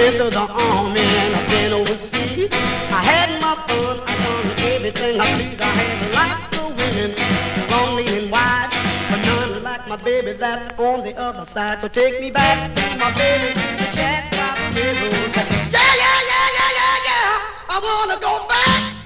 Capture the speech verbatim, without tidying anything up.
been to the army and I've been overseas. I had my fun, I done everything I please. I had lots of women, lonely and wide, but none like my baby that's on the other side. So take me back to my baby, the shack by the railroad. Yeah, yeah, yeah, yeah, yeah, yeah. I wanna go back.